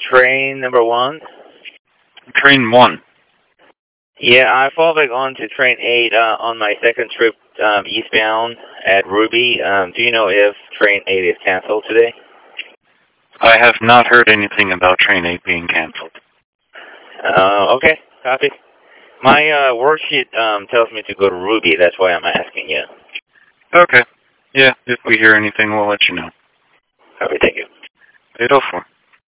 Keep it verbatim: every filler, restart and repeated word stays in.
train number one? Train one. Yeah, I fall back on to train eight uh, on my second trip um, eastbound at Ruby. Um, do you know if train eight is canceled today? I have not heard anything about train eight being canceled. Uh, okay, copy. My uh, worksheet um, tells me to go to Ruby. That's why I'm asking you. Okay. Yeah, if we hear anything, we'll let you know. Okay, thank you. eight oh four.